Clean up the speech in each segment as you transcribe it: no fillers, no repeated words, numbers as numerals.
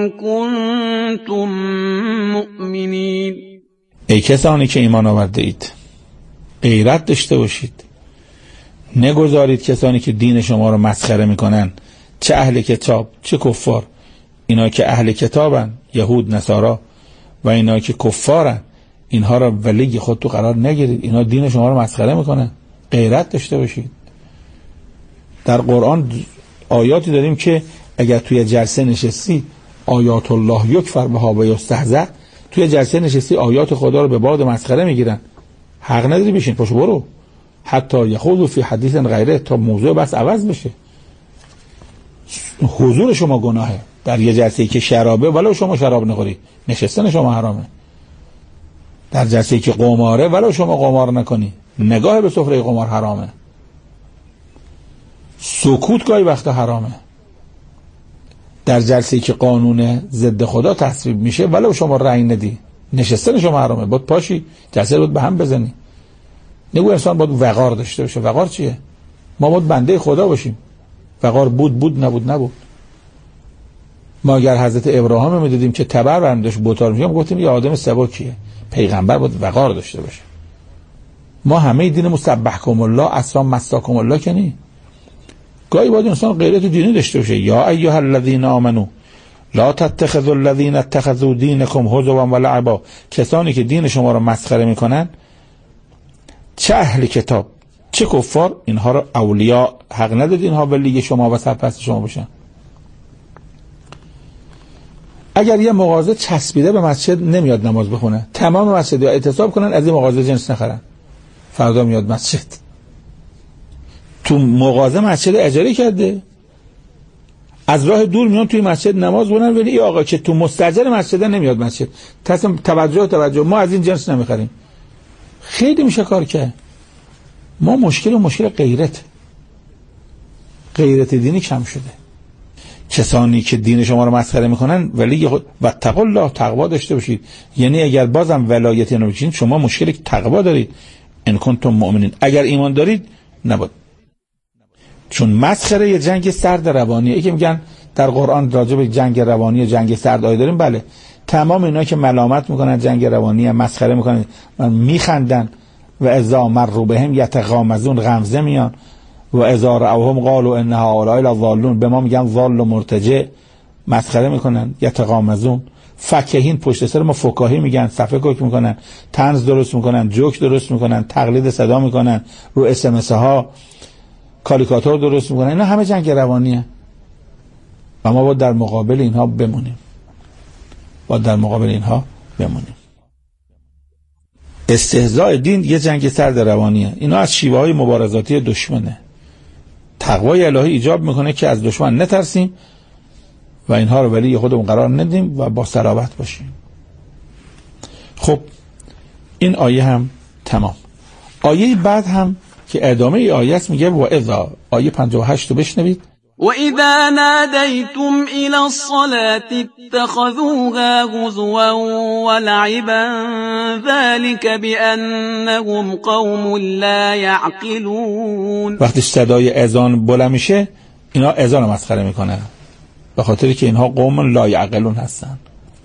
كنتم مؤمنين. ای کسانی که ایمان آورده اید، غیرت داشته باشید. نگذارید کسانی که دین شما رو مسخره میکنن، چه اهل کتاب چه کفار. اینا که اهل کتابن، یهود نصارا، و اینا که کفارن، اینها رو ولی خود تو قرار نگیرید. اینا دین شما رو مسخره میکنن. غیرت داشته باشید. در قرآن آیاتی داریم که اگر توی جلسه نشستی آیات الله یکفر بها و یستهزأ، توی جلسه نشستی آیات خدا رو به باد مسخره میگیرن. حق نداری بشین، پاشو برو. حتی یخوضوا فی حدیث غیره، تا موضوع بس عوض بشه. حضور شما گناهه در یه جلسه‌ای که شرابه، ولو شما شراب نخوری، نشستن شما حرامه. در جلسه‌ای که قماره، ولو شما قمار نکنی، نگاه به سفره قمار حرامه. سکوت گاهی وقتا حرامه. در جلسه‌ای که قانون ضد خدا تصویب میشه، ولو شما رأی ندی، نشستن شما حرامه. باید پاشی جلسه رو به هم بزنی. نگو انسان باید وقار داشته باشه. وقار چیه؟ ما باید بنده خدا باشیم. وقار بود نبود. ما اگر حضرت ابراهیم میدیدیم که تبر برنداش بوتار میگم، گفتیم یه آدم سبکیه. پیغمبر باید وقار داشته باشه. ما همه دین مسبحکم الله اسلام مساکم الله کنی. گاهی باید انسان غیرت دینی داشته باشه. یا ایها الذین آمنو لا تتخذوا الذین اتخذوا دینکم هزوا و لعبا. کسانی که دین شما رو مسخره میکنن، چه اهل کتاب چه کفار، اینها رو اولیاء حق ندید اینها ولی شما و سرپرست شما باشن. اگر یه مغازه چسبیده به مسجد نمیاد نماز بخونه، تمام مسجدها اعتصاب کنن از این مغازه جنس نخرن، فردا میاد مسجد. تو مغازه مسجد اجاره کرده، از راه دور میان توی مسجد نماز بخونن، ولی این آقا که تو مستاجر مسجد نمیاد مسجد. توجه ما از این جنس نمیخریم. خیلی میشه کار کرد. ما مشکل غیرت دینی کم شده. کسانی که دین شما رو مسخره میکنن ولی واتقوا الله، تقوا داشته باشید. یعنی اگر بازم ولایت نمیشین، شما مشکل تقوا دارید. ان کنتم مؤمنین، اگر ایمان دارید نبود. چون مسخره یه جنگ سرد روانیه. که میگن در قرآن راجع به جنگ روانی، جنگ سرد آیه داریم. بله، تمام اینا که ملامت میکنن جنگ روانی، مسخره میکنن، میخندن. و اذا مروا بهم یتغامزون، غمزه میان. و اذا رأوهم قالوا ان هؤلاء لضالون، به ما میگن ضال و مرتجع، مسخره میکنن. یتغامزون، فکهین، پشت سر ما فکاهی میگن، صفحه کوک میکنن، طنز درست میکنن، جوک درست میکنن، تقلید صدا میکنن، رو اس ام اس ها کاریکاتور درست میکنن. اینا همه جنگ روانیه و ما باید در مقابل اینها بمونیم. استهزاء دین یه جنگ سرد روانیه. اینا از شیوه های مبارزاتی دشمنه. تقوای الهی ایجاب میکنه که از دشمن نترسیم و اینها رو ولی خودمون قرار ندیم و با صلابت باشیم. خب این آیه هم تمام. آیه بعد هم که ادامه ای آیه است میگه و اذا، آیه 58 رو بشنوید. وَإِذَا نَادَيْتُمْ إِلَى الصَّلَاةِ اتَّخَذُوهَا هُزُوًا وَلَعِبًا ذَلِكَ بِأَنَّهُمْ قَوْمٌ لَا يَعْقِلُونَ. وقتی صدای اذان بلند میشه، اینا اذان رو مسخره میکنن به خاطری که اینها قوم لا یعقلون هستن.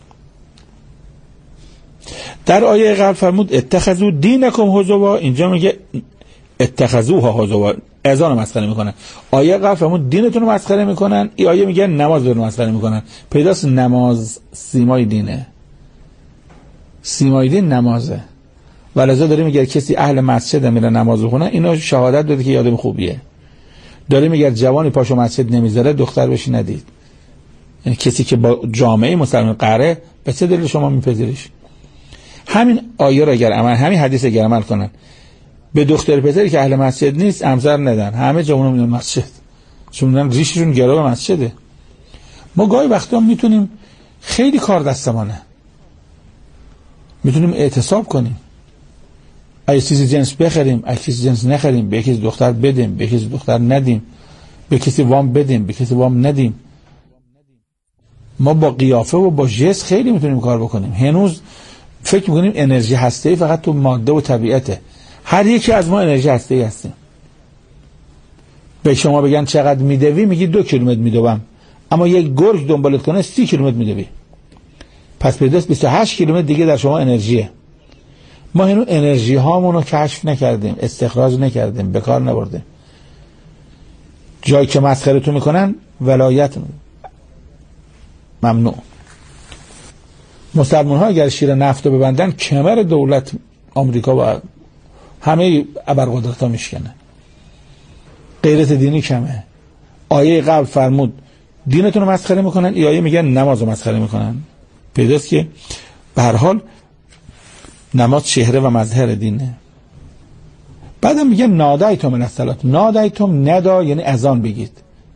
در آیه قبل فرمود اتخذوا دینکم هزوا، اینجا میگه اتخذوها هزوا، اذان رو مسخره میکنن. آیه قبل فرمود دینتون رو مسخره میکنن، این آیه میگه نماز رو مسخره میکنن. پیداست نماز سیمای دینه، سیمای دین نمازه. ولذا داره میگه کسی اهل مسجد میره نماز بخونه، اینا شهادت بده که یادم خوبیه. داره میگه جوانی پاشو مسجد نمیذاره دختر بشی ندید. یعنی کسی که با جامعه مسلمان قره، به چه دلیل شما میپذیریش؟ همین آیه رو اگر عمل، همین حدیث اگر عمل کنن، به دختر پسری که اهل مسجد نیست امضا ندن، همه جوونا میرن مسجد، چون میرن ریششون گرا به مسجده. ما گاهی وقتا میتونیم، خیلی کار دستمانه، میتونیم اعتصاب کنیم، اگه چیزی جنس بخریم، اگه چیزی جنس نخریم، به کسی دختر بدیم، به کسی دختر ندیم، به کسی وام بدیم، به کسی وام ندیم. ما با قیافه و با ژست خیلی میتونیم کار بکنیم. هنوز فکر میکنیم انرژی هسته‌ای فقط تو ماده و طبیعته. هر یکی از ما انرژی هسته‌ای هستیم. به شما بگن چقدر میدوی، میگی 2 کیلومتر میدوم. اما یک گرگ دنبالت کنه 30 کیلومتر میدوی. پس پیداست 28 کیلومتر دیگه در شما انرژیه. ما هنوز انرژی هامون رو کشف نکردیم، استخراج نکردیم، به کار نبردیم. جایی که مسخره تو میکنن ولایت ممنوع. مسلمان ها اگر شیر نفت رو ببندن کمر دولت آمریکا و همه ابرقدرت ها میشکنه. غیرت دینی کمه. آیه قبل فرمود دینتون رو مسخره میکنن، این آیه میگن نماز رو مسخره میکنن. پیداست که به هر حال نماز چهره و مظهر دینه. بعدم میگه نادایتم من الصلاه. نادایتم ندا یعنی اذان بگید.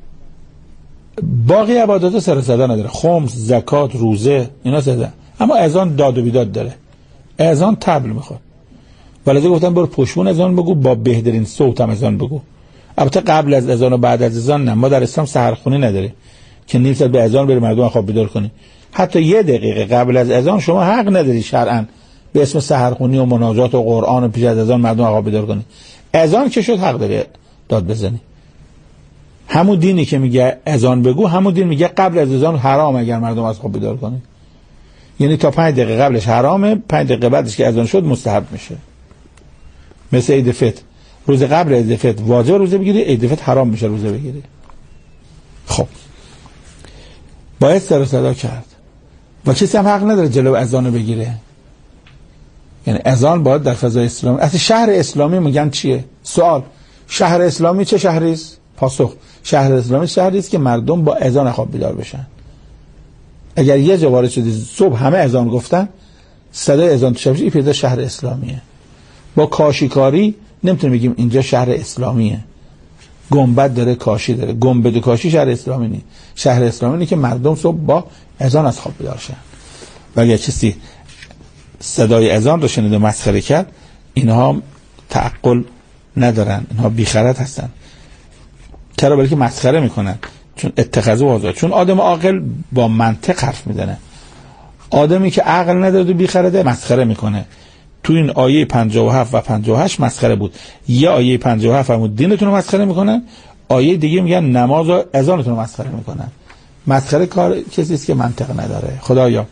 باقی عبادات سر صدا نداره، خمس، زکات، روزه اینا صدا، اما اذان داد و بیداد داره. اذان طبل میخواد. ولذا گفتن برو پشمون اذان بگو، با بهترین صوت هم اذان بگو. البته قبل از اذان و بعد از اذان نه. ما در اسلام سحرخونی نداره که نیم ساعت به اذان بری مردم خواب بیدار کنی. حتی 1 دقیقه قبل از اذان شما حق نداری شرعاً به اسم سحرخونی و مناجات و قرآن و پیش از اذان مردم خواب بیدار کنی. اذان که شد حق داری داد بزنی. همون دینی که میگه اذان بگو، همون دین میگه قبل از اذان حرام اگر مردم از خواب بیدار کنی. یعنی تا 5 دقیقه قبلش حرامه، 5 دقیقه بعدش که اذان شد مستحب میشه. مثل عید فطر، روز قبل عید فطر واجب روزه بگیری، عید فطر حرام میشه روزه بگیری. خب باید سر و صدا کرد و کسی هم حق نداره جلو اذان بگیره. یعنی اذان باید در فضای اسلامی. اصلا شهر اسلامی میگن چیه؟ سوال، شهر اسلامی چه شهری است؟ پاسخ، شهر اسلامی شهری است که مردم با اذان خواب بیدار بشن. اگر یه جا وارد شدی صبح همه اذان گفتن، صدای اذان تو شب این پیدا شهر اسلامیه. با کاشیکاری نمیتونیم بگیم اینجا شهر اسلامیه. گنبد داره، کاشی داره. گنبد و کاشی شهر اسلامی نیست. شهر اسلامی اینه که مردم صبح با اذان از خواب بیدار شن. و اگر کسی صدای اذان رو شنید و مسخره کرد، اینها تعقل ندارن، اینها بیخرد هستن. چرا؟ بلکه مسخره میکنن. چون اتخاذو واضحه. چون آدم عاقل با منطق حرف میزنه. آدمی که عقل نداره و بیخرده مسخره میکنه. تو این آیه 57 و 58 مسخره بود. یه آیه 57 فرمود دینتون رو مسخره میکنن، آیه دیگه میگن نماز و اذانتون رو مسخره میکنن. مسخره کار کسی است که منطق نداره. خدایا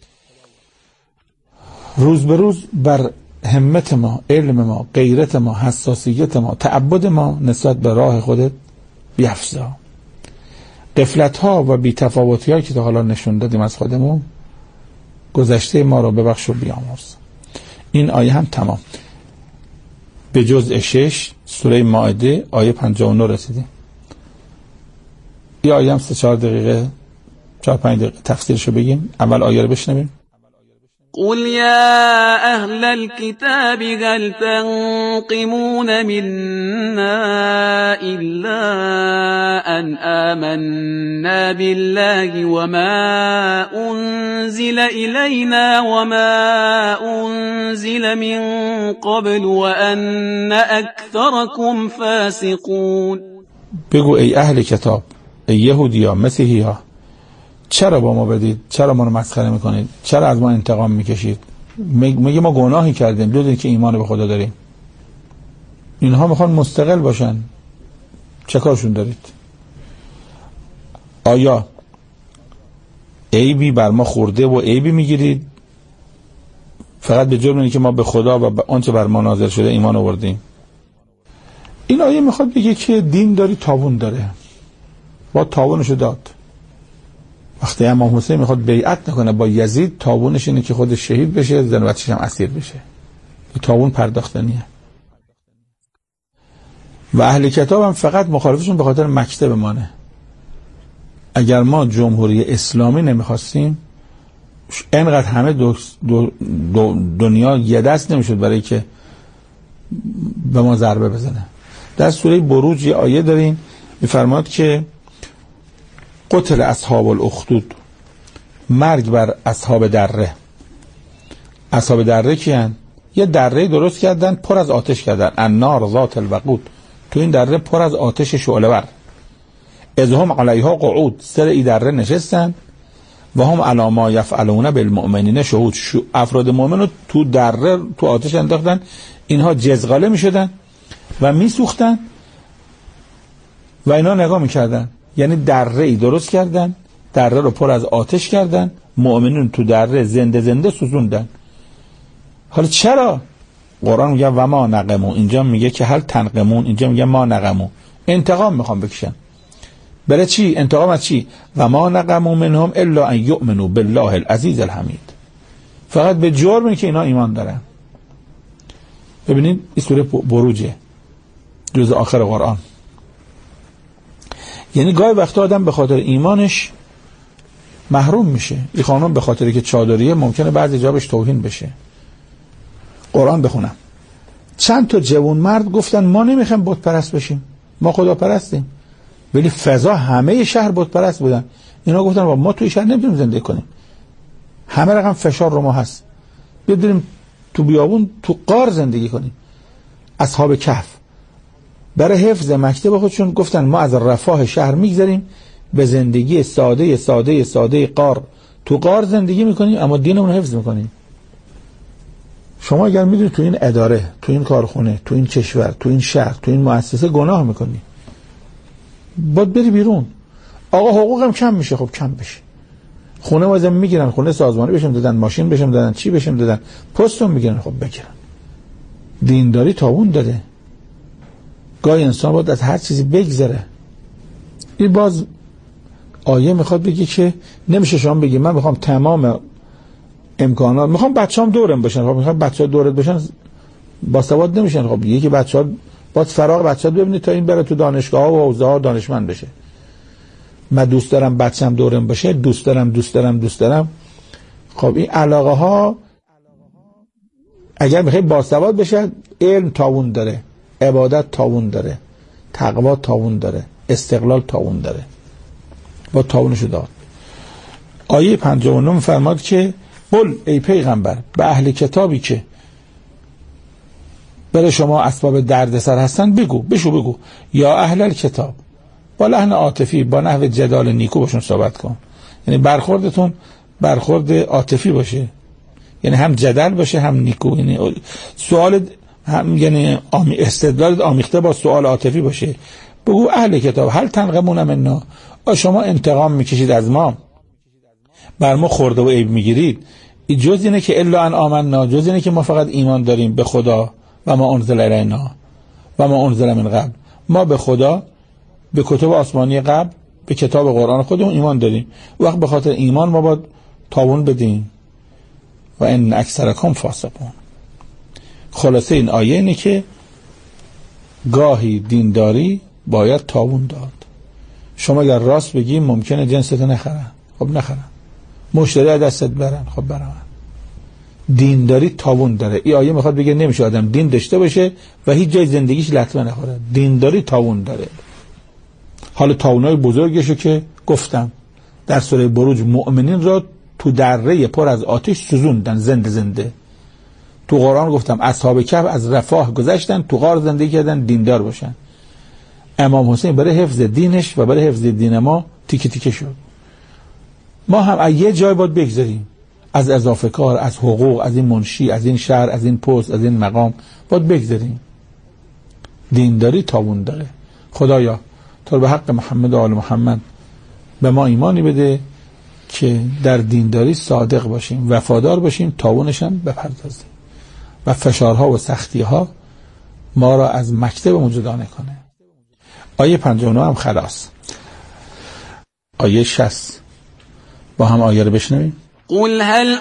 روز به روز بر همت ما، علم ما، غیرت ما، حساسیت ما، تعبد ما نسبت به راه خودت بیفزا. غفلت ها و بی‌تفاوتی هایی که تا حالا نشون دادیم از خودمون، گذشته ما را ببخش و بیامرز. این آیه هم تمام. به جزء 6 سوره مائده آیه 59 رسیدیم. این آیه هم 3-4 دقیقه 4-5 دقیقه تفسیرشو بگیم. اول آیه رو بشنویم. قل يا أهل الكتاب هل تنقمون منا إلا أن آمنا بالله وما أنزل إلينا وما أنزل من قبل وأن أكثركم فاسقون. بگو ای اهل کتاب، ای یهودیا، مسیحیا، چرا با ما بدید؟ چرا ما رو مسخره میکنید؟ چرا از ما انتقام میکشید؟ میگه ما گناهی کردیم، بدونید که ایمان به خدا داریم. اینها میخوان مستقل باشن، چه کارشون دارید؟ آیا عیبی بر ما خورده و عیبی میگیرید؟ فقط به جرم اینه که ما به خدا و به آنچه بر ما نازل شده ایمان آوردیم. این آیه میخواد بگه که دین داری تاوان داره، با تاوانشو داد. وقتی امام حسین میخواد بیعت نکنه با یزید، تاوانش اینه که خودش شهید بشه، زن و بچه‌ش هم اسیر بشه. تاوان پرداختنیه. و اهل کتاب هم فقط مخالفشون به خاطر مکتب مانه. اگر ما جمهوری اسلامی نمیخواستیم، اینقدر همه دنیا یه دست نمیشد برای که به ما ضربه بزنه. در سوره بروج یه آیه داریم میفرماد که قتل اصحاب الاخدود، مرگ بر اصحاب دره. اصحاب دره کیان؟ یه دره درست کردن، پر از آتش کردن، النار ذات الوقود. تو این دره پر از آتش شعله ور. اذ هم علیها قعود، سر این دره نشستن و هم علی ما یفعلون بالمؤمنین شهود. افراد مؤمن رو تو دره تو آتش انداختن، اینها جزغاله میشدن و میسوختن و اینا نگاه میکردن یعنی دره‌ای درست کردن، دره رو پر از آتش کردن، مؤمنین تو دره زنده زنده سوزوندن. حالا چرا؟ قرآن میگه و ما نقمو، اینجا میگه که هل تنقمون، اینجا میگه ما نقمو، انتقام میخوام بکشن. برای چی؟ انتقام از چی؟ و ما نقمو منهم الا ان یؤمنوا بالله العزیز الحمید، فقط به جرمی که اینا ایمان دارن. ببینید این سوره بروجه، جز آخر قرآن. یعنی گاهی وقتا آدم به خاطر ایمانش محروم میشه. این خانم به خاطری که چادریه ممکنه بعضی جا بهش توهین بشه. قرآن بخونم، چند تا جوان مرد گفتن ما نمیخوایم بت پرست بشیم، ما خدا پرستیم، ولی فضا همه شهر بت پرست بودن. اینا گفتن ما توی شهر نمیتونیم زندگی کنیم، همه رقم فشار رو ما هست، بیایم تو بیابون تو غار زندگی کنیم. اصحاب کهف برای حفظ مکتب خودشون گفتن ما از رفاه شهر میگذریم، به زندگی ساده ساده ساده غار، تو غار زندگی میکنیم اما دینمون رو حفظ میکنیم. شما اگر میدونید تو این اداره، تو این کارخونه، تو این کشور، تو این شهر، تو این مؤسسه گناه میکنی، باید بری بیرون. آقا حقوقم کم میشه، خب کم بشه. خونه واسم میگیرن، خونه سازمانی بشم دادن، ماشین بشم دادن، چی بشم دادن، پستم میگیرن، خب بگیرن. دینداری تاون داده. گاهی انسان باید از هر چیزی بگذره. این باز آیه میخواد بگه که نمیشه شما بگی من میخوام تمام امکانات، میخوام بچه‌ام دورم باشن، خب میخوام بچه‌ها دورت باشن باسواد نمیشن. خب یکی بچه‌ها باید فراغ بچه‌ها ببینید تا این بره تو دانشگاه‌ها و حوزه‌ها دانشمند بشه. من دوست دارم بچه‌م دورم باشه، دوست دارم. خب این علاقه ها اگر میخوای باسواد بشه، علم تاون داره، عبادت تاون داره، تقوا تاون داره، استقلال تاون داره، با تاونشو داد. آیه 59 فرماد که قل ای پیغمبر به اهل کتابی که برای شما اسباب دردسر هستن بگو یا اهل الکتاب، با لحن عاطفی، با نحو جدال نیکو باشون صحبت کن. یعنی برخوردتون برخورد عاطفی باشه، یعنی هم جدل باشه هم نیکو، یعنی سوال هم، یعنی استدلال آمیخته با سوال عاطفی باشه. بگو اهل کتاب هل تنقمون منا، شما انتقام میکشید از ما، بر ما خورده و عیب میگیرید. جز اینه که الا ان آمنا، جز اینه که ما فقط ایمان داریم به خدا و ما انزل الینا و ما انزل من قبل، ما به خدا، به کتب آسمانی قبل، به کتاب قرآن خودمون ایمان داریم. وقت به خاطر ایمان ما باید تاون بدیم. و ان اکثرکم فاسقون. خلاصه این آیه اینه که گاهی دینداری باید تاون داد. شما اگر راست بگی ممکنه جنستو نخرن، خب نخرن. مشتری از دستت برن، خب برن. دینداری تاون داره. این آیه میخواد بگه نمیشه آدم دین داشته باشه و هیچ جای زندگیش لطمه نخوره. دینداری تاون داره. حالا تاونای بزرگشو که گفتم در سوره بروج، مؤمنین را تو دره پر از آتش سوزوندن زنده زنده. تو قرآن گفتم اصحاب کهف از رفاه گذشتن، تو غار زندگی کردن، دیندار باشن. امام حسین برای حفظ دینش و برای حفظ دین ما تیکه تیکه شد. ما هم از یه جای باید بگذاریم، از اضافه کار، از حقوق، از این منشی، از این شهر، از این پست، از این مقام باید بگذاریم. دینداری تاون داره. خدایا تو به حق محمد و آل محمد به ما ایمانی بده که در دینداری صادق باشیم، وفادار باشیم، تاونش هم بپردازیم و فشارها و سختیها ما را از مکتبمون جدا نکنه. آیه 59 هم خلاص. آیه 60 با هم آیه رو بشنویم. قل هل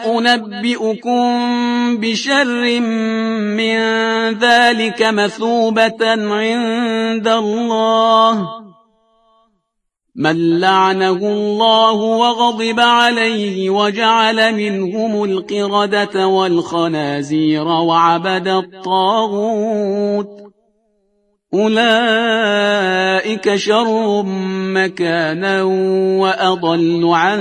انبئكم بشر من ذلك مثوبة عند الله من لعنه الله وغضب عليه وجعل منهم القردة والخنازير وعبد الطاغوت أولئك شر مكانا وأضل عن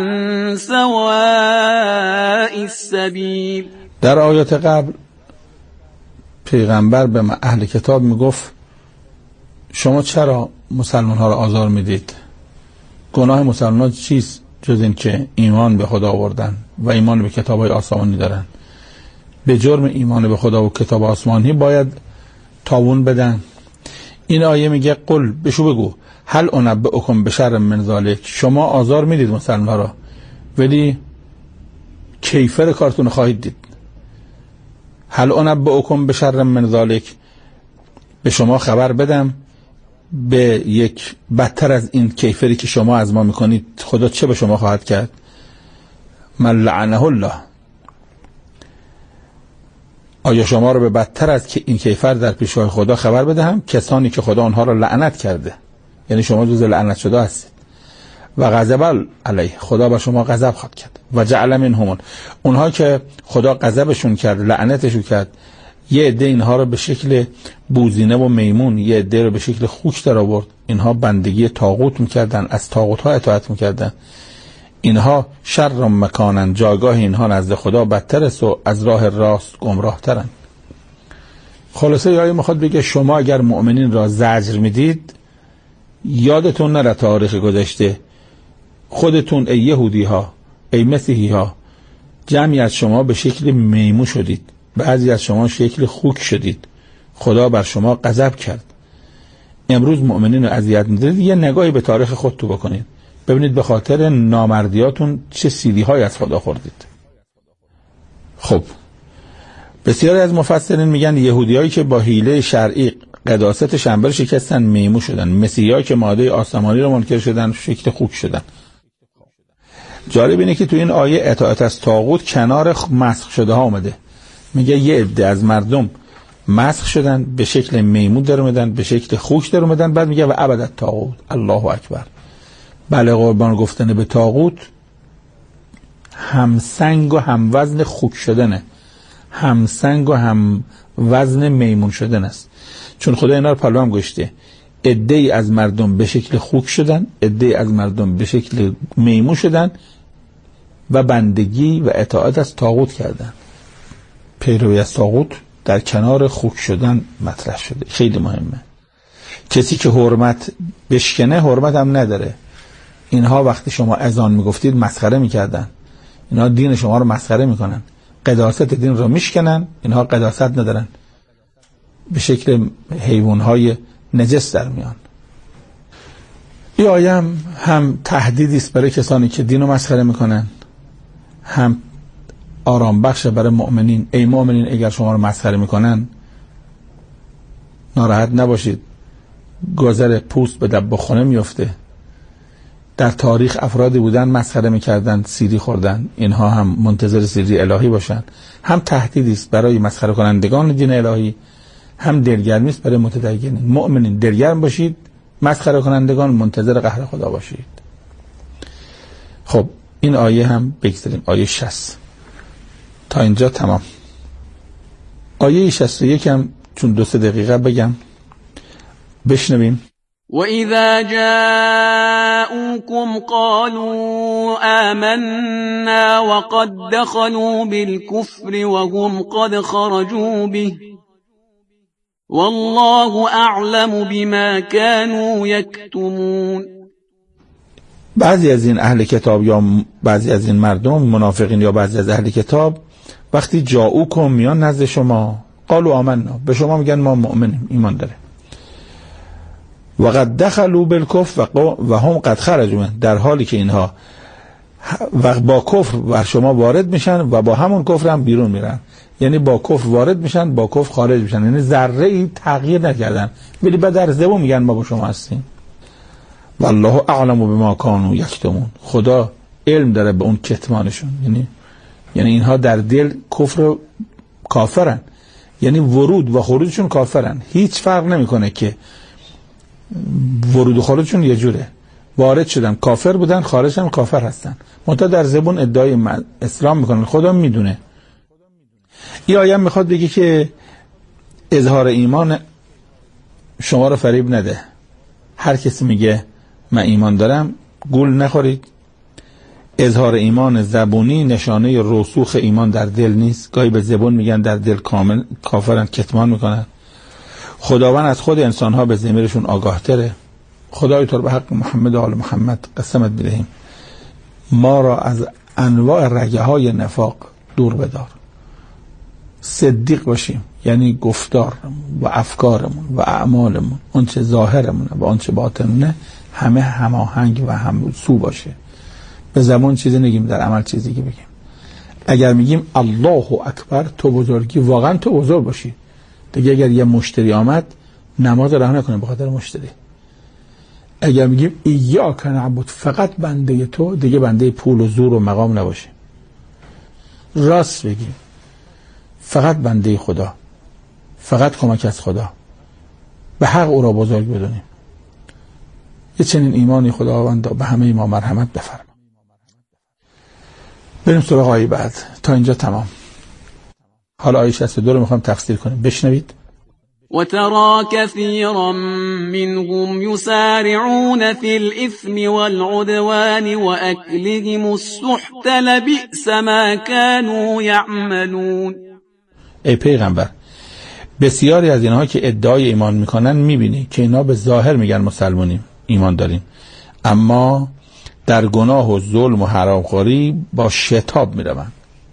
سواء السبيل. در آیات قبل پیغمبر به اهل کتاب میگفت شما چرا مسلمان ها را آزار میدید؟ گناه مسلمان ها چیست جز این که ایمان به خدا آوردن و ایمان به کتاب های آسمانی دارن؟ به جرم ایمان به خدا و کتاب آسمانی باید تاون بدن. این آیه میگه قل بشو بگو هل انبئکم بشر من ذلک، شما آزار میدید مسلمان را ولی کیفر کارتون خواهید دید. هل انبئکم بشر من ذلک، به شما خبر بدم به یک بدتر از این کیفری که شما از ما میکنید خدا چه به شما خواهد کرد؟ من لعنه الله، آیا شما رو به بدتر از این کیفر در پیشگاه خدا خبر بدهم؟ کسانی که خدا آنها را لعنت کرده، یعنی شما جز لعنت شده هستید. و غضب علیه، خدا بر شما غضب خواهد کرد. و جعل منهم، اونها که خدا غضبشون کرد، لعنتشون کرد، یه عده اینها رو به شکل بوزینه و میمون، یه عده رو به شکل خوک در آورد. اینها بندگی طاغوت میکردن، از طاغوت ها اطاعت میکردن. اینها شر مکانن، جایگاه اینها نزد خدا بدتر است و از راه راست گمراه ترن. خلاصه آیه میخواد بگه شما اگر مؤمنین را زجر میدید، یادتون نره تاریخ گذشته، خودتون ای یهودی ها، ای مسیحی ها، جمعی از شما به شکل میمون شدید، بعضی از شما شکل خوک شدید، خدا بر شما غضب کرد. امروز مؤمنین رو اذیت میدید، یه نگاهی به تاریخ خودتون بکنید، ببینید به خاطر نامردیاتون چه سیلی های از خدا خوردید. خب بسیاری از مفسرین میگن یهودیایی که با حیله شرعی قداست شنبه شکستن میمون شدن، مسیحیایی که ماده آسمانی رو منکر شدن شکل خوک شدن. جالب اینه که تو این آیه اطاعت از طاغوت کنار مسخ شده ها اومده. میگه یه عده از مردم مسخ شدن، به شکل میمون در اومدن، به شکل خوک در اومدن. بعد میگه و ابد طاغوت، الله اکبر. بله، قربان گفتن به طاغوت همسنگ و هم وزن خوک شدنه، همسنگ و هم وزن میمون شدن است. چون خدا اینا رو پلو هم گشته، عده‌ای از مردم به شکل خوک شدن، عده‌ای از مردم به شکل میمون شدن و بندگی و اطاعت از طاغوت کردن. پیروی از طاغوت در کنار خوک شدن مطرح شده. خیلی مهمه. کسی که حرمت بشکنه حرمت هم نداره. اینها وقتی شما اذان میگفتید مسخره میکردن، اینها دین شما رو مسخره میکنن، قداست دین رو میشکنن، اینها قداست ندارن، به شکل حیوانهای نجس در میان. این آیه هم تهدیدی است برای کسانی که دین رو مسخره میکنن، هم آرام بخش برای مؤمنین. ای مؤمنین اگر شما رو مسخره میکنن ناراحت نباشید، گذر پوست به دباخونه میفته. در تاریخ افرادی بودن مسخره میکردن، سیری خوردن، اینها هم منتظر سیری الهی باشن. هم تهدیدی است برای مسخره کنندگان دین الهی، هم دلگرمی است برای متدینین. مؤمنین دلگرم باشید، مسخره کنندگان منتظر قهر خدا باشید. خب این آیه هم بگذاریم، آیه 60 تا اینجا تمام. آیه 61 هم چون 2-3 دقیقه بگم بشنویم. وَإِذَا جَاءُوكُمْ قَالُوا آمَنَّا وَقَدْ دَخَلُوا بِالْكُفْرِ وَهُمْ قَدْ خَرَجُوا بِهِ وَاللَّهُ أَعْلَمُ بِمَا كَانُوا يَكْتُمُونَ. بعضی از این اهل کتاب یا بعضی از این مردم منافقین یا بعضی از اهل کتاب وقتی جاءوکم میان نزد شما، قالوا آمنا، به شما میگن ما مؤمنیم، ایمان داره. و قد دخلوا بالکفر و هم قد خرجوا، در حالی که اینها با کفر بر شما وارد میشن و با همون کفر هم بیرون میرن. یعنی با کفر وارد میشن، با کفر خارج میشن، یعنی ذره ای تغییر نکردن، ولی بعد در زبون میگن ما با شما هستیم. والله اعلم بما كانوا یکتمون، خدا علم داره به اون کتمانشون. یعنی اینها در دل کفر کافرن، یعنی ورود و خروجشون کافرن. هیچ فرق نمیکنه که ورود و خروجشون یه جوره، وارد شدن کافر بودن، خارج هم کافر هستن، منتها در زبون ادعای اسلام میکنن. خدا میدونه. این آیه میخواد بگه که اظهار ایمان شما رو فریب نده. هر کسی میگه من ایمان دارم گول نخورید. اظهار ایمان زبونی نشانه رسوخ ایمان در دل نیست. گاهی به زبون میگن در دل کامل کافرن، کتمان میکنن. خداوند از خود انسانها به ضمیرشون آگاه تره. خدای تو به حق محمد و آل محمد قسمت بدهیم ما را از انواع رگه های نفاق دور بدار. صدیق باشیم، یعنی گفتارمون و افکارمون و اعمالمون، اون چه ظاهرمونه و اون چه باطنمونه، همه هماهنگ و همسو باشه. به زبان چیزی نگیم، در عمل چیزی که بگیم. اگر میگیم الله اکبر، تو بزرگی، واقعا تو بزرگ باشی. دیگه اگر یه مشتری آمد نماز رها نکنه به خاطر مشتری. اگر میگیم ایاک نعبد، فقط بنده تو، دیگه بنده پول و زور و مقام نباشه. راست بگیم، فقط بنده خدا، فقط کمک از خدا، به حق او را بزرگ بدونیم. یه چنین ایمانی خداوند به همه ما مرحمت بفرما. بریم سراغ آیه بعد. تا اینجا تمام. حالا آیه 62 رو میخوام تفسیر کنیم، بشنوید. وترى كثيرا منهم يسارعون في الإثم والعدوان وأكلهم السحت لبئس ما كانوا يعملون. ای پیغمبر، بسیاری از اینها که ادعای ایمان میکنن میبینی که اینا به ظاهر میگن مسلمونیم، ایمان داریم، اما در گناه و ظلم و حرامخوری با شتاب میرون.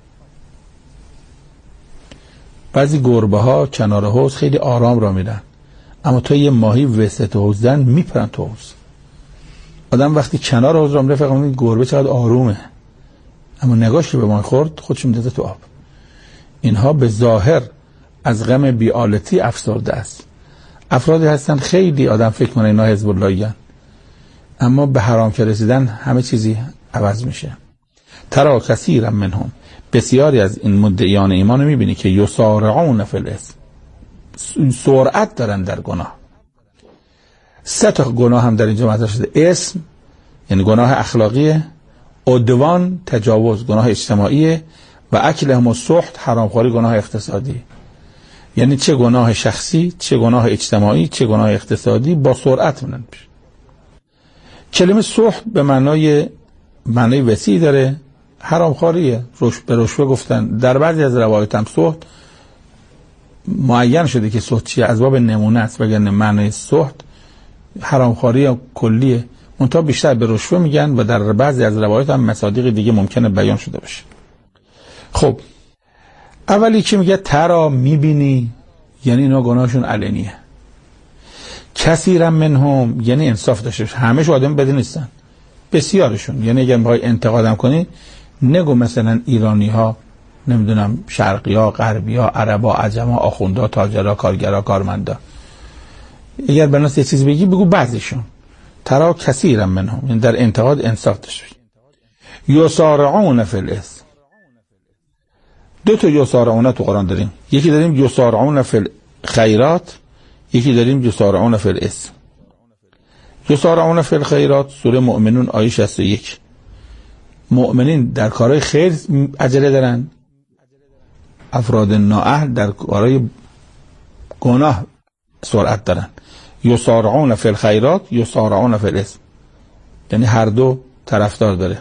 بعضی گربه ها کنار حوض خیلی آرام را میرن، اما تا یه ماهی وسط حوض زن میپرن تو حوض. آدم وقتی کنار حوض را میره فکر میکنه گربه چقدر آرومه، اما نگاهش که به ماهی خورد خودش میندازه تو آب. اینها به ظاهر از غم بی‌آلتی افسرده است. افرادی هستن خیلی آدم فکر کنه اینا حزب اللهیان، اما به حرام که رسیدن همه چیزی عوض میشه. ترى کثیرا منهم، بسیاری از این مدعیان ایمان رو میبینی که یسارعون فی الاسم، سرعت دارن در گناه. 3 تا گناه هم در اینجا مطرح شده. اسم یعنی گناه اخلاقیه، عدوان تجاوز گناه اجتماعیه، و اکلهم السحت حرامخوری گناه اقتصادی. یعنی چه گناه شخصی، چه گناه اجتماعی، چه گناه اقتصادی با سرعت میرن پیش. کلمه سحت به معنای وسیع داره. حرامخواریه، به رشوه گفتن. در بعضی از روایات هم سحت معین شده که سحت چیه، از باب نمونه است، وگرنه معنای سحت حرامخواری کلیه، منتها بیشتر به رشوه میگن و در بعضی از روایات هم مصادیق دیگه ممکنه بیان شده باشه. خب اولی که میگه ترا میبینی، یعنی اینا گناهشون علنیه. کثیرا منهم یعنی انصاف داشته باشه، همه‌ش آدم بدی نیستن، بسیارشون. یعنی اگر میخوای انتقادم کنی نگو مثلا ایرانی ها، نمیدونم شرقی ها، غربی ها، عربا، عجما، آخوندا، تاجرا، کارگرا، کارمندا. اگر بناس یه چیز بگی بگو بعضیشون. ترا کثیرا منهم یعنی در انتقاد انصاف داشته باشه. یسارعون فی الاسم، 2 تا یسارعون تو قرآن داریم. یکی داریم یسارعون فی الخیرات، یکی داریم یسارعون فی الاسم. یسارعون فی الخیرات سوره مؤمنون آیه 61. مؤمنین در کارهای خیر عجله دارن، افراد نااهل در کارهای گناه سرعت دارن. یسارعون فی الخیرات، یسارعون فی الاسم، یعنی هر دو طرفدار داره.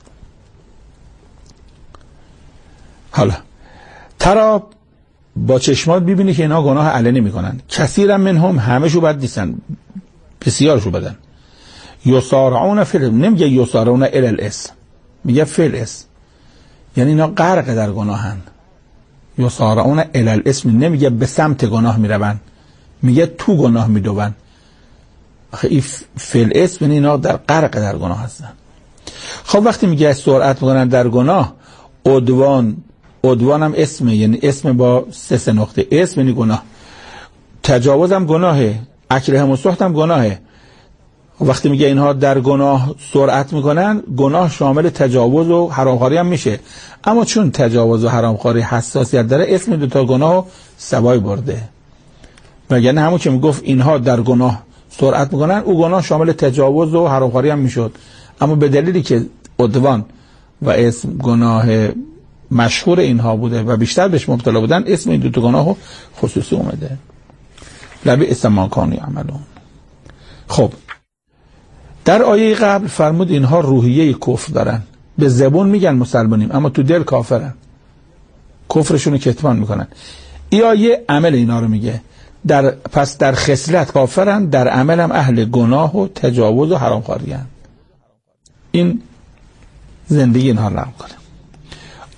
حالا ترا با چشمات ببینی که اینا گناه علنی میکنن. کثیرا منهم همه‌شو بد نیستن، بسیارشو بدن. یسارعون فی الاسم، نمیگه یسارعون الی الاسم، میگه فی الاسم، یعنی اینا غرق در گناهن. یسارعون الی الاسم نمیگه به سمت گناه میرون، میگه تو گناه میدوون. آخه این فی الاسم یعنی اینا در غرق در گناه هستن. خب وقتی میگه سرعت میکنن در گناه، عدوان هم اسمه، یعنی اسم با 3 نقطه، اسم یعنی گناه. تجاوز هم گناهه، اکلهم السحت هم گناهه. وقتی میگه اینها در گناه سرعت میکنن، گناه شامل تجاوز و حرامخواری هم میشه، اما چون تجاوز و حرامخواری حساسیت داره، اسم 2 تا گناهو سوای برده. وگرنه همون که میگفت اینها در گناه سرعت میکنن، او گناه شامل تجاوز و حرامخواری هم میشد، اما به دلیلی که عدوان و اسم گناه مشهور اینها بوده و بیشتر بهش مبتلا بودن، اسم این 2 تا گناهو خصوصی اومده. لبئس ما کانوا یعملون. خب در آیه قبل فرمود اینها روحیه کفر دارن، به زبون میگن مسلمانیم اما تو دل کافرن، کفرشونو کتمان میکنن. این آیه عمل اینا رو میگه. پس در خصلت کافرن، در عمل هم اهل گناه و تجاوز و حرامخواری ان. این زندگی اینها رو نقل کنه.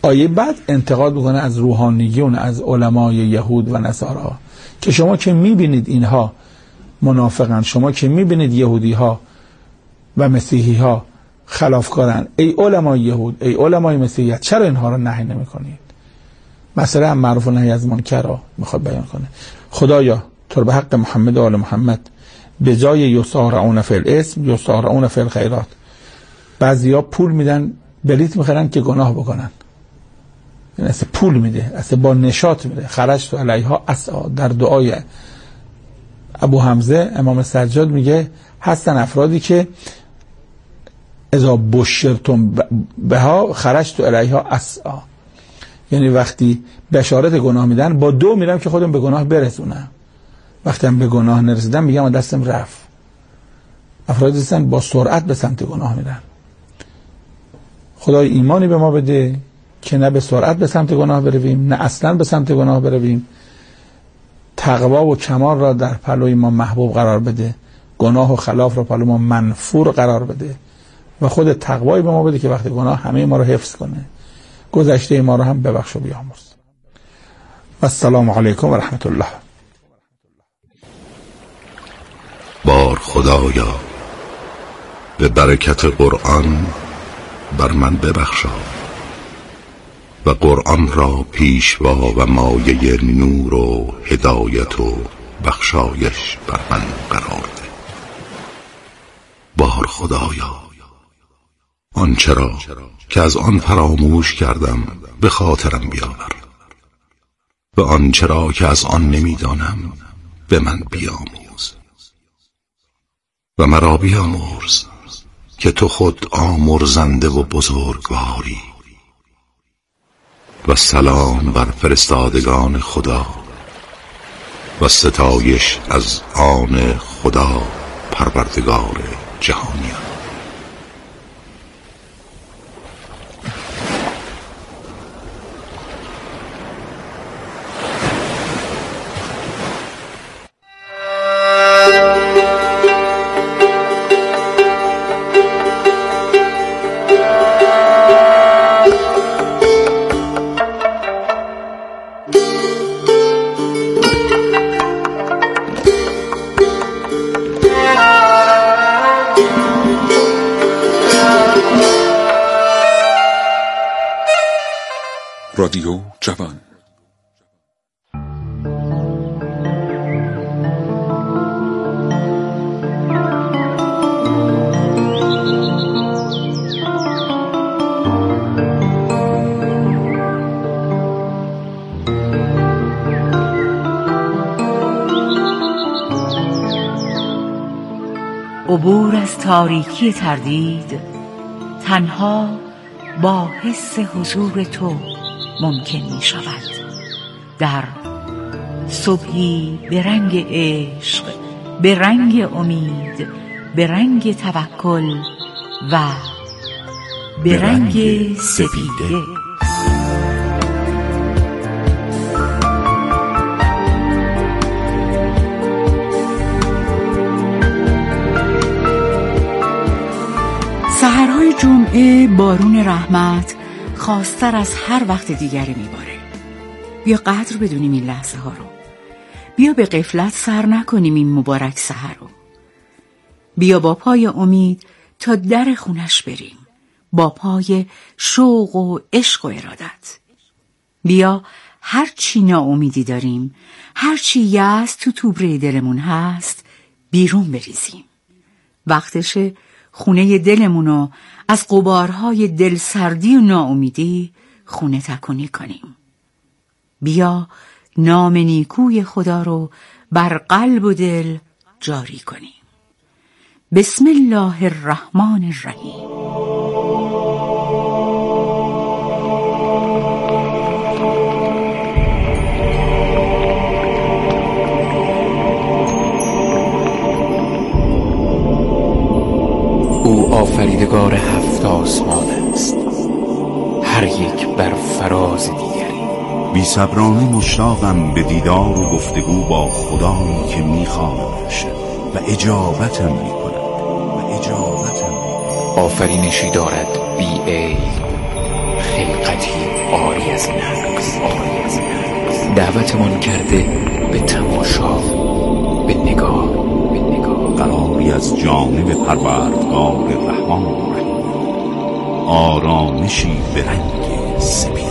آیه بعد انتقاد میکنه از روحانیون، از علمای یهود و نصارا که شما که میبینید اینها منافقن، شما که میبینید یهودی ها و مسیحی ها خلافکارن، ای علمای یهود، ای علمای مسیحیت، چرا اینها رو نهی نمیکنید؟ مسئله هم معروف و نهی از منکر رو میخواد بیان کنه. خدایا تو به حق محمد و آل محمد به جای یسارعون فی الاسم یسارعون فی الخیرات. بعضیا پول میدن بلیت میخرن که گناه بکنن، یعنی اصلا پول میده، اصلا با نشاط میده. خرجت علیها اسعا. در دعای ابو حمزه امام سجاد میگه هستن افرادی که اذا بشرتم بها خرجت علیها اسعا، یعنی وقتی بشارت گناه میدن با دو میرم که خودم به گناه برسونم، وقتی هم به گناه نرسیدم میگم دستم رفت. افرادی هستن با سرعت به سمت گناه میرن. خدای ایمانی به ما بده که نه به سرعت به سمت گناه برویم، نه اصلا به سمت گناه برویم. تقوا و کمال را در پلوی ما محبوب قرار بده، گناه و خلاف را پلوی ما منفور قرار بده و خود تقوایی به ما بده که وقتی گناه همه ما رو حفظ کنه، گذشته ما رو هم ببخش و بیامرز. و السلام علیکم و رحمت الله. بار خدایا به برکت قرآن بر من ببخشا و قرآن را پیشوا و مایه نور و هدایت و بخشایش بر من قرار ده. بار خدایا آنچه را که از آن فراموش کردم به خاطرم بیاور و آنچه را که از آن نمیدانم به من بیاموز و مرا بیامرز که تو خود آمرزنده و بزرگواری. و سلام بر فرستادگان خدا و ستایش از آن خدا پروردگار جهانیان. رادیو جوان. عبور از تاریکی تردید تنها با حس حضور تو ممکن می شود. در صبحی به رنگ عشق، به رنگ امید، به رنگ توکل و به رنگ سپیده. سحرهای جمعه بارون رحمت خواستر از هر وقت دیگری میباره. بیا قدر بدونیم این لحظه ها رو. بیا به غفلت سر نکنیم این مبارک سحر رو. بیا با پای امید تا در خونش بریم، با پای شوق و عشق و ارادت. بیا هر چی ناامیدی داریم، هر چی یأس تو توبره دلمون هست بیرون بریزیم. وقتشه خونه دلمونو از غبارهای دلسردی و ناامیدی خونه تکونی کنیم. بیا نام نیکوی خدا رو بر قلب و دل جاری کنیم. بسم الله الرحمن الرحیم. او آفریدگار هفت آسمان است، هر یک بر فراز دیگری. بی صبرانه مشتاقم به دیدار و گفتگو با خدایی که میخوانمش و اجابتم میکند آفرینشی دارد بی عیب، خلقتی از این عکس دعوتمان کرده به تماشا، به نگاه، قراری از جانب پروردگار رحمان، آرامشی به رنگ سپید.